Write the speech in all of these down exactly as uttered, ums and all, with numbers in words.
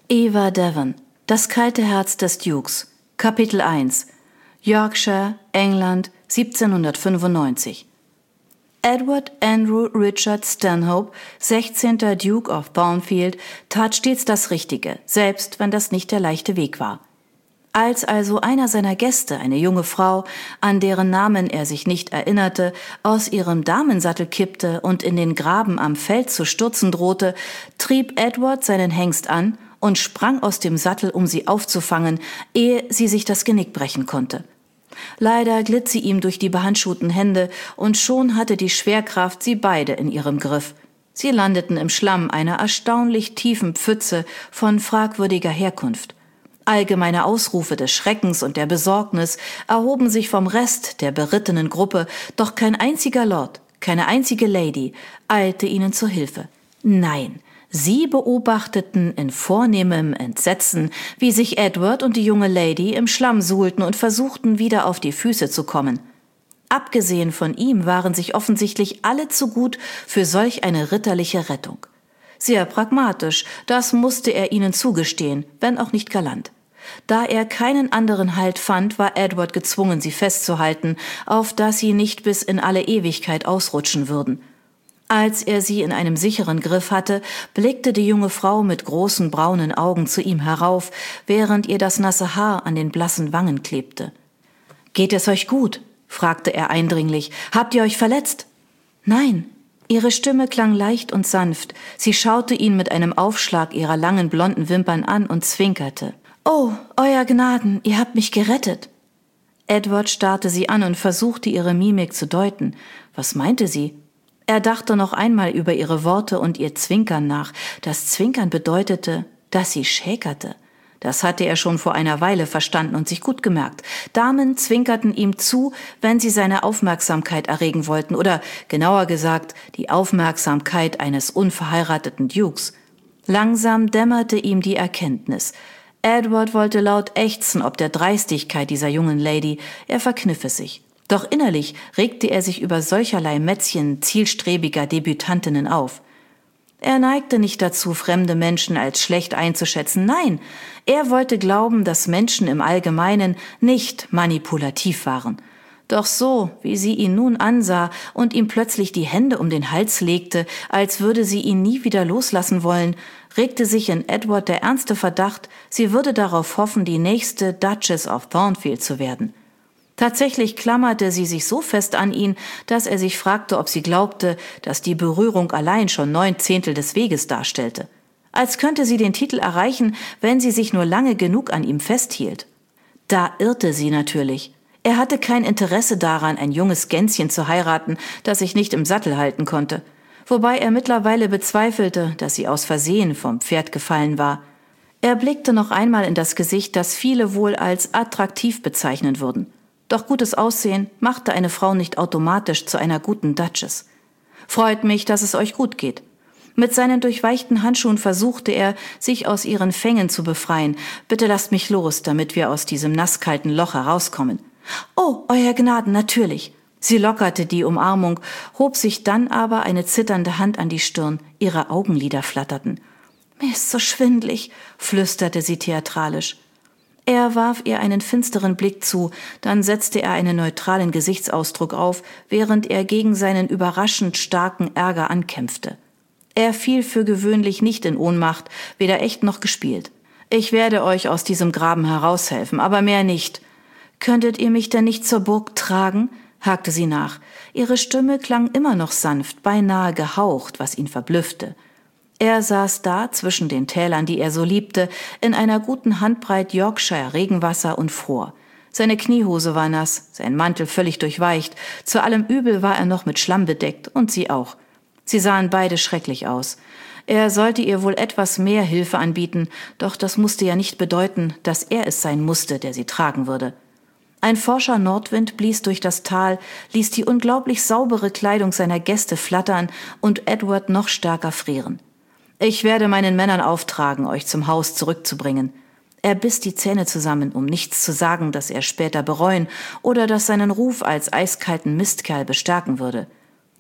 Eva Devon, das kalte Herz des Dukes, Kapitel eins, Yorkshire, England, siebzehnhundertfünfundneunzig. Edward Andrew Richard Stanhope, sechzehnter Duke of Thornfield, tat stets das Richtige, selbst wenn das nicht der leichte Weg war. Als also einer seiner Gäste, eine junge Frau, an deren Namen er sich nicht erinnerte, aus ihrem Damensattel kippte und in den Graben am Feld zu stürzen drohte, trieb Edward seinen Hengst an und sprang aus dem Sattel, um sie aufzufangen, ehe sie sich das Genick brechen konnte. Leider glitt sie ihm durch die behandschuhten Hände, und schon hatte die Schwerkraft sie beide in ihrem Griff. Sie landeten im Schlamm einer erstaunlich tiefen Pfütze von fragwürdiger Herkunft. Allgemeine Ausrufe des Schreckens und der Besorgnis erhoben sich vom Rest der berittenen Gruppe, doch kein einziger Lord, keine einzige Lady eilte ihnen zur Hilfe. Nein, sie beobachteten in vornehmem Entsetzen, wie sich Edward und die junge Lady im Schlamm suhlten und versuchten, wieder auf die Füße zu kommen. Abgesehen von ihm waren sich offensichtlich alle zu gut für solch eine ritterliche Rettung. Sehr pragmatisch, das musste er ihnen zugestehen, wenn auch nicht galant. Da er keinen anderen Halt fand, war Edward gezwungen, sie festzuhalten, auf dass sie nicht bis in alle Ewigkeit ausrutschen würden. Als er sie in einem sicheren Griff hatte, blickte die junge Frau mit großen braunen Augen zu ihm herauf, während ihr das nasse Haar an den blassen Wangen klebte. »Geht es euch gut?« fragte er eindringlich. »Habt ihr euch verletzt?« »Nein.« Ihre Stimme klang leicht und sanft. Sie schaute ihn mit einem Aufschlag ihrer langen blonden Wimpern an und zwinkerte. »Oh, Euer Gnaden, ihr habt mich gerettet!« Edward starrte sie an und versuchte, ihre Mimik zu deuten. Was meinte sie? Er dachte noch einmal über ihre Worte und ihr Zwinkern nach. Das Zwinkern bedeutete, dass sie schäkerte. Das hatte er schon vor einer Weile verstanden und sich gut gemerkt. Damen zwinkerten ihm zu, wenn sie seine Aufmerksamkeit erregen wollten, oder genauer gesagt, die Aufmerksamkeit eines unverheirateten Dukes. Langsam dämmerte ihm die Erkenntnis. Edward wollte laut ächzen ob der Dreistigkeit dieser jungen Lady. Er verkniff es sich. Doch innerlich regte er sich über solcherlei Mätzchen zielstrebiger Debütantinnen auf. Er neigte nicht dazu, fremde Menschen als schlecht einzuschätzen. Nein, er wollte glauben, dass Menschen im Allgemeinen nicht manipulativ waren. Doch so, wie sie ihn nun ansah und ihm plötzlich die Hände um den Hals legte, als würde sie ihn nie wieder loslassen wollen, regte sich in Edward der ernste Verdacht, sie würde darauf hoffen, die nächste Duchess of Thornfield zu werden. Tatsächlich klammerte sie sich so fest an ihn, dass er sich fragte, ob sie glaubte, dass die Berührung allein schon neun Zehntel des Weges darstellte. Als könnte sie den Titel erreichen, wenn sie sich nur lange genug an ihm festhielt. Da irrte sie natürlich. Er hatte kein Interesse daran, ein junges Gänschen zu heiraten, das sich nicht im Sattel halten konnte. Wobei er mittlerweile bezweifelte, dass sie aus Versehen vom Pferd gefallen war. Er blickte noch einmal in das Gesicht, das viele wohl als attraktiv bezeichnen würden. Doch gutes Aussehen machte eine Frau nicht automatisch zu einer guten Duchess. »Freut mich, dass es euch gut geht.« Mit seinen durchweichten Handschuhen versuchte er, sich aus ihren Fängen zu befreien. »Bitte lasst mich los, damit wir aus diesem nasskalten Loch herauskommen.« »Oh, Euer Gnaden, natürlich.« Sie lockerte die Umarmung, hob sich dann aber eine zitternde Hand an die Stirn. Ihre Augenlider flatterten. »Mir ist so schwindlig«, flüsterte sie theatralisch. Er warf ihr einen finsteren Blick zu, dann setzte er einen neutralen Gesichtsausdruck auf, während er gegen seinen überraschend starken Ärger ankämpfte. Er fiel für gewöhnlich nicht in Ohnmacht, weder echt noch gespielt. »Ich werde euch aus diesem Graben heraushelfen, aber mehr nicht.« »Könntet ihr mich denn nicht zur Burg tragen?« hakte sie nach. Ihre Stimme klang immer noch sanft, beinahe gehaucht, was ihn verblüffte. Er saß da zwischen den Tälern, die er so liebte, in einer guten Handbreit Yorkshire Regenwasser und fror. Seine Kniehose war nass, sein Mantel völlig durchweicht, zu allem Übel war er noch mit Schlamm bedeckt und sie auch. Sie sahen beide schrecklich aus. Er sollte ihr wohl etwas mehr Hilfe anbieten, doch das musste ja nicht bedeuten, dass er es sein musste, der sie tragen würde. Ein forscher Nordwind blies durch das Tal, ließ die unglaublich saubere Kleidung seiner Gäste flattern und Edward noch stärker frieren. »Ich werde meinen Männern auftragen, euch zum Haus zurückzubringen.« Er biss die Zähne zusammen, um nichts zu sagen, das er später bereuen oder das seinen Ruf als eiskalten Mistkerl bestärken würde.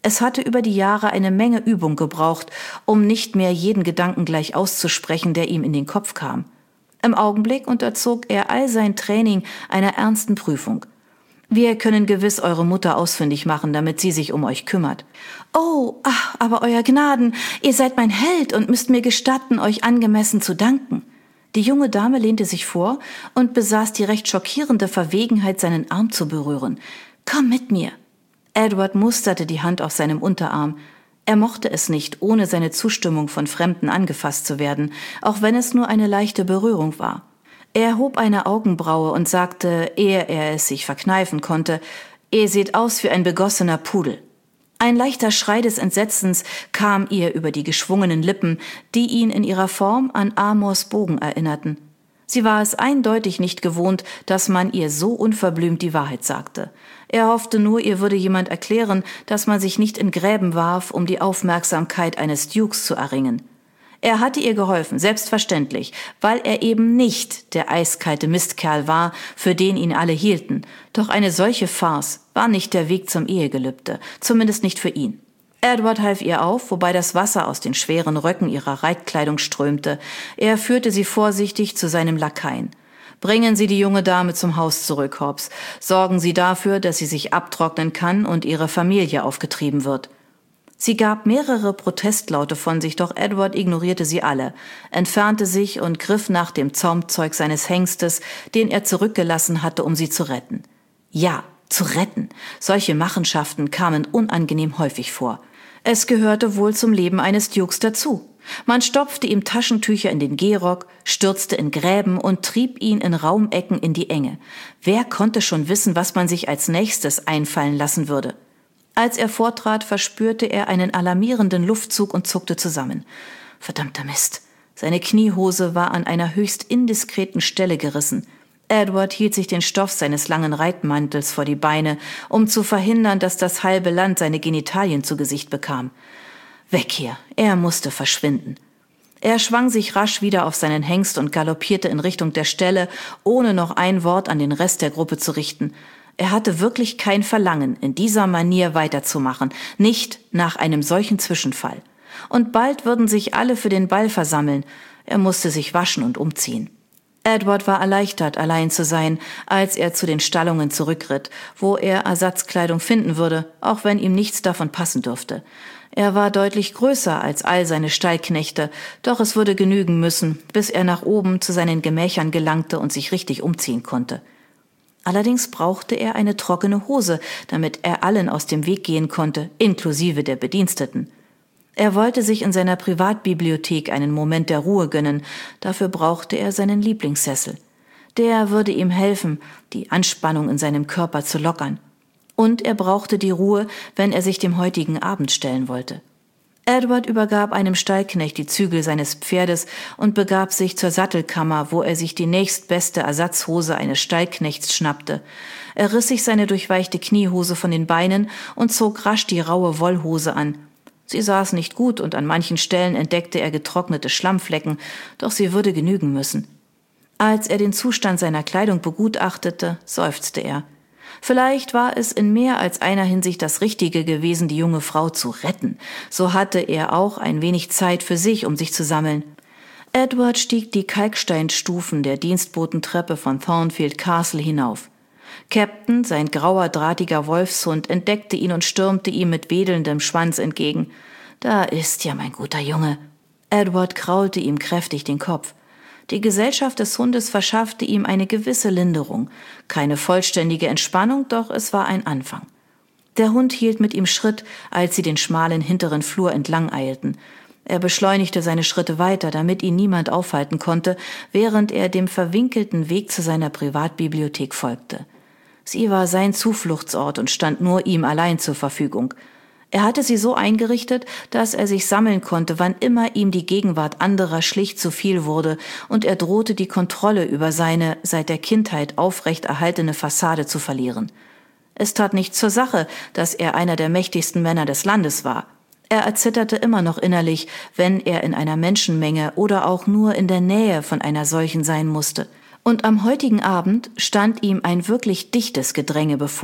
Es hatte über die Jahre eine Menge Übung gebraucht, um nicht mehr jeden Gedanken gleich auszusprechen, der ihm in den Kopf kam. Im Augenblick unterzog er all sein Training einer ernsten Prüfung. Wir können gewiss eure Mutter ausfindig machen, damit sie sich um euch kümmert. Oh, ach, aber euer Gnaden, ihr seid mein Held und müsst mir gestatten, euch angemessen zu danken. Die junge Dame lehnte sich vor und besaß die recht schockierende Verwegenheit, seinen Arm zu berühren. Komm mit mir. Edward musterte die Hand auf seinem Unterarm. Er mochte es nicht, ohne seine Zustimmung von Fremden angefasst zu werden, auch wenn es nur eine leichte Berührung war. Er hob eine Augenbraue und sagte, ehe er es sich verkneifen konnte, »Ihr seht aus wie ein begossener Pudel.« Ein leichter Schrei des Entsetzens kam ihr über die geschwungenen Lippen, die ihn in ihrer Form an Amors Bogen erinnerten. Sie war es eindeutig nicht gewohnt, dass man ihr so unverblümt die Wahrheit sagte. Er hoffte nur, ihr würde jemand erklären, dass man sich nicht in Gräben warf, um die Aufmerksamkeit eines Dukes zu erringen. Er hatte ihr geholfen, selbstverständlich, weil er eben nicht der eiskalte Mistkerl war, für den ihn alle hielten. Doch eine solche Farce war nicht der Weg zum Ehegelübde, zumindest nicht für ihn. Edward half ihr auf, wobei das Wasser aus den schweren Röcken ihrer Reitkleidung strömte. Er führte sie vorsichtig zu seinem Lakaien. Bringen Sie die junge Dame zum Haus zurück, Hobbs. Sorgen Sie dafür, dass sie sich abtrocknen kann und ihre Familie aufgetrieben wird. Sie gab mehrere Protestlaute von sich, doch Edward ignorierte sie alle, entfernte sich und griff nach dem Zaumzeug seines Hengstes, den er zurückgelassen hatte, um sie zu retten. Ja, zu retten. Solche Machenschaften kamen unangenehm häufig vor. Es gehörte wohl zum Leben eines Dukes dazu. Man stopfte ihm Taschentücher in den Gehrock, stürzte in Gräben und trieb ihn in Raumecken in die Enge. Wer konnte schon wissen, was man sich als nächstes einfallen lassen würde? Als er vortrat, verspürte er einen alarmierenden Luftzug und zuckte zusammen. Verdammter Mist! Seine Kniehose war an einer höchst indiskreten Stelle gerissen. Edward hielt sich den Stoff seines langen Reitmantels vor die Beine, um zu verhindern, dass das halbe Land seine Genitalien zu Gesicht bekam. Weg hier! Er musste verschwinden. Er schwang sich rasch wieder auf seinen Hengst und galoppierte in Richtung der Stelle, ohne noch ein Wort an den Rest der Gruppe zu richten. Er hatte wirklich kein Verlangen, in dieser Manier weiterzumachen, nicht nach einem solchen Zwischenfall. Und bald würden sich alle für den Ball versammeln. Er musste sich waschen und umziehen. Edward war erleichtert, allein zu sein, als er zu den Stallungen zurückritt, wo er Ersatzkleidung finden würde, auch wenn ihm nichts davon passen dürfte. Er war deutlich größer als all seine Stallknechte, doch es würde genügen müssen, bis er nach oben zu seinen Gemächern gelangte und sich richtig umziehen konnte. Allerdings brauchte er eine trockene Hose, damit er allen aus dem Weg gehen konnte, inklusive der Bediensteten. Er wollte sich in seiner Privatbibliothek einen Moment der Ruhe gönnen, dafür brauchte er seinen Lieblingssessel. Der würde ihm helfen, die Anspannung in seinem Körper zu lockern. Und er brauchte die Ruhe, wenn er sich dem heutigen Abend stellen wollte. Edward übergab einem Stallknecht die Zügel seines Pferdes und begab sich zur Sattelkammer, wo er sich die nächstbeste Ersatzhose eines Stallknechts schnappte. Er riss sich seine durchweichte Kniehose von den Beinen und zog rasch die raue Wollhose an. Sie saß nicht gut und an manchen Stellen entdeckte er getrocknete Schlammflecken, doch sie würde genügen müssen. Als er den Zustand seiner Kleidung begutachtete, seufzte er. Vielleicht war es in mehr als einer Hinsicht das Richtige gewesen, die junge Frau zu retten. So hatte er auch ein wenig Zeit für sich, um sich zu sammeln. Edward stieg die Kalksteinstufen der Dienstbotentreppe von Thornfield Castle hinauf. Captain, sein grauer, drahtiger Wolfshund, entdeckte ihn und stürmte ihm mit wedelndem Schwanz entgegen. »Da ist ja mein guter Junge.« Edward kraulte ihm kräftig den Kopf. Die Gesellschaft des Hundes verschaffte ihm eine gewisse Linderung. Keine vollständige Entspannung, doch es war ein Anfang. Der Hund hielt mit ihm Schritt, als sie den schmalen hinteren Flur entlang eilten. Er beschleunigte seine Schritte weiter, damit ihn niemand aufhalten konnte, während er dem verwinkelten Weg zu seiner Privatbibliothek folgte. Sie war sein Zufluchtsort und stand nur ihm allein zur Verfügung. Er hatte sie so eingerichtet, dass er sich sammeln konnte, wann immer ihm die Gegenwart anderer schlicht zu viel wurde, und er drohte, die Kontrolle über seine seit der Kindheit aufrecht erhaltene Fassade zu verlieren. Es tat nichts zur Sache, dass er einer der mächtigsten Männer des Landes war. Er erzitterte immer noch innerlich, wenn er in einer Menschenmenge oder auch nur in der Nähe von einer solchen sein musste. Und am heutigen Abend stand ihm ein wirklich dichtes Gedränge bevor.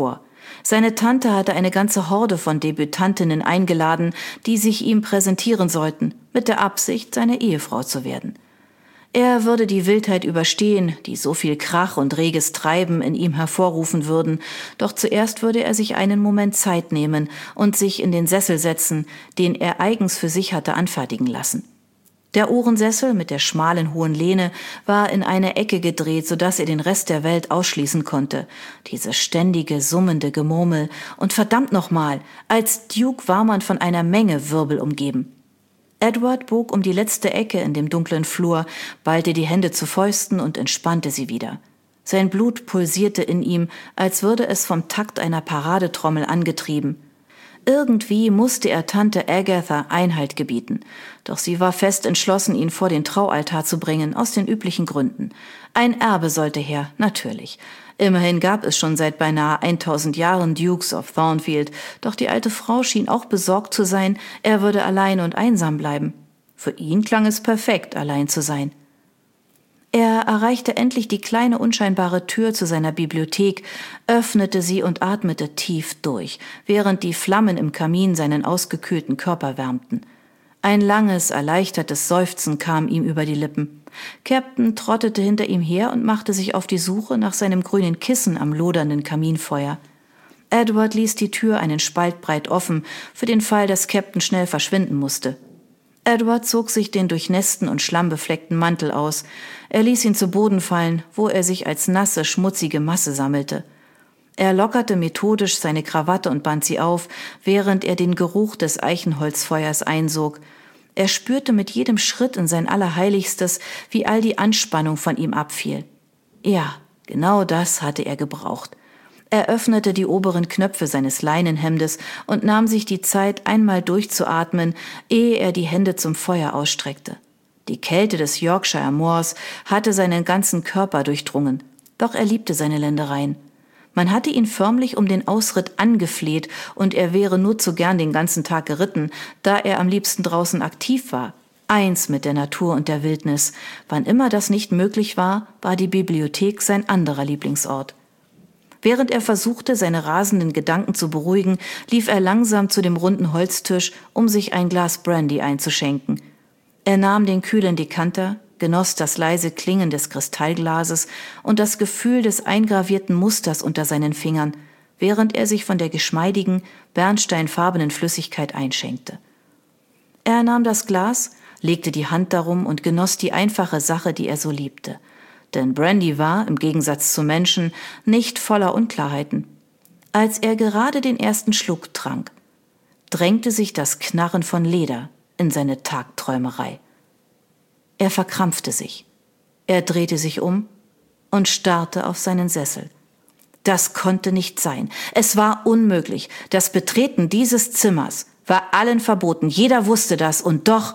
Seine Tante hatte eine ganze Horde von Debütantinnen eingeladen, die sich ihm präsentieren sollten, mit der Absicht, seine Ehefrau zu werden. Er würde die Wildheit überstehen, die so viel Krach und reges Treiben in ihm hervorrufen würden, doch zuerst würde er sich einen Moment Zeit nehmen und sich in den Sessel setzen, den er eigens für sich hatte anfertigen lassen. Der Ohrensessel mit der schmalen hohen Lehne war in eine Ecke gedreht, sodass er den Rest der Welt ausschließen konnte. Dieses ständige, summende Gemurmel und verdammt nochmal, als Duke war man von einer Menge Wirbel umgeben. Edward bog um die letzte Ecke in dem dunklen Flur, ballte die Hände zu Fäusten und entspannte sie wieder. Sein Blut pulsierte in ihm, als würde es vom Takt einer Paradetrommel angetrieben. Irgendwie musste er Tante Agatha Einhalt gebieten, doch sie war fest entschlossen, ihn vor den Traualtar zu bringen, aus den üblichen Gründen. Ein Erbe sollte her, natürlich. Immerhin gab es schon seit beinahe tausend Jahren Dukes of Thornfield, doch die alte Frau schien auch besorgt zu sein, er würde allein und einsam bleiben. Für ihn klang es perfekt, allein zu sein. Er erreichte endlich die kleine unscheinbare Tür zu seiner Bibliothek, öffnete sie und atmete tief durch, während die Flammen im Kamin seinen ausgekühlten Körper wärmten. Ein langes, erleichtertes Seufzen kam ihm über die Lippen. Captain trottete hinter ihm her und machte sich auf die Suche nach seinem grünen Kissen am lodernden Kaminfeuer. Edward ließ die Tür einen Spalt breit offen, für den Fall, dass Captain schnell verschwinden musste. Edward zog sich den durchnässten und schlammbefleckten Mantel aus. Er ließ ihn zu Boden fallen, wo er sich als nasse, schmutzige Masse sammelte. Er lockerte methodisch seine Krawatte und band sie auf, während er den Geruch des Eichenholzfeuers einsog. Er spürte mit jedem Schritt in sein Allerheiligstes, wie all die Anspannung von ihm abfiel. Ja, genau das hatte er gebraucht. Er öffnete die oberen Knöpfe seines Leinenhemdes und nahm sich die Zeit, einmal durchzuatmen, ehe er die Hände zum Feuer ausstreckte. Die Kälte des Yorkshire Moors hatte seinen ganzen Körper durchdrungen, doch er liebte seine Ländereien. Man hatte ihn förmlich um den Ausritt angefleht und er wäre nur zu gern den ganzen Tag geritten, da er am liebsten draußen aktiv war. Eins mit der Natur und der Wildnis. Wann immer das nicht möglich war, war die Bibliothek sein anderer Lieblingsort. Während er versuchte, seine rasenden Gedanken zu beruhigen, lief er langsam zu dem runden Holztisch, um sich ein Glas Brandy einzuschenken. Er nahm den kühlen Dekanter, genoss das leise Klingen des Kristallglases und das Gefühl des eingravierten Musters unter seinen Fingern, während er sich von der geschmeidigen, bernsteinfarbenen Flüssigkeit einschenkte. Er nahm das Glas, legte die Hand darum und genoss die einfache Sache, die er so liebte. Denn Brandy war, im Gegensatz zu Menschen, nicht voller Unklarheiten. Als er gerade den ersten Schluck trank, drängte sich das Knarren von Leder in seine Tagträumerei. Er verkrampfte sich. Er drehte sich um und starrte auf seinen Sessel. Das konnte nicht sein. Es war unmöglich. Das Betreten dieses Zimmers war allen verboten. Jeder wusste das und doch...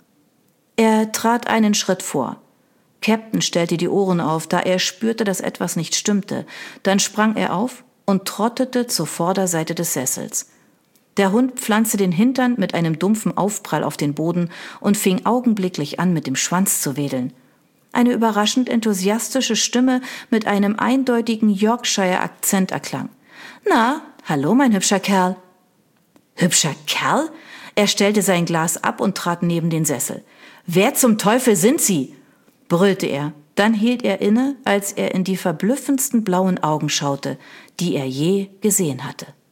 Er trat einen Schritt vor. Captain stellte die Ohren auf, da er spürte, dass etwas nicht stimmte. Dann sprang er auf und trottete zur Vorderseite des Sessels. Der Hund pflanzte den Hintern mit einem dumpfen Aufprall auf den Boden und fing augenblicklich an, mit dem Schwanz zu wedeln. Eine überraschend enthusiastische Stimme mit einem eindeutigen Yorkshire-Akzent erklang. »Na, hallo, mein hübscher Kerl.« »Hübscher Kerl?« Er stellte sein Glas ab und trat neben den Sessel. »Wer zum Teufel sind Sie?« brüllte er. Dann hielt er inne, als er in die verblüffendsten blauen Augen schaute, die er je gesehen hatte.